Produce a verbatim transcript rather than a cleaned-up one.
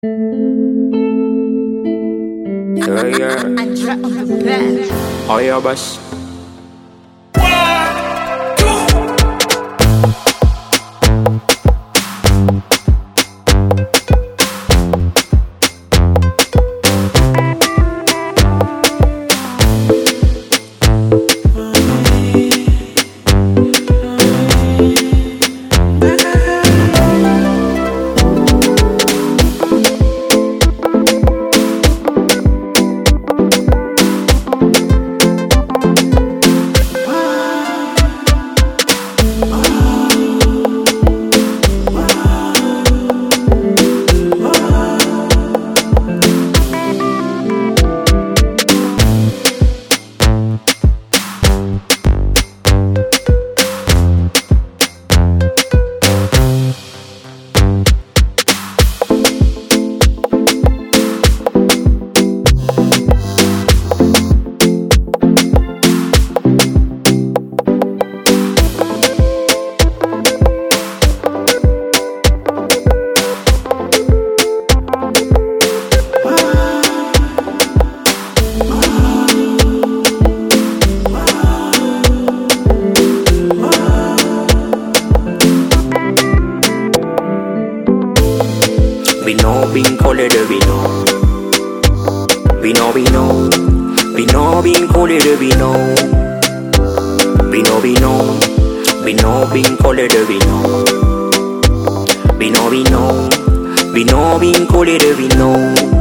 Yeah, yeah. Oh yeah, boss. We know being colored, we know. We know, we know. We know being colored, we know. We know, we know. We know being colored, we know. We know, we know. We know being colored, we know.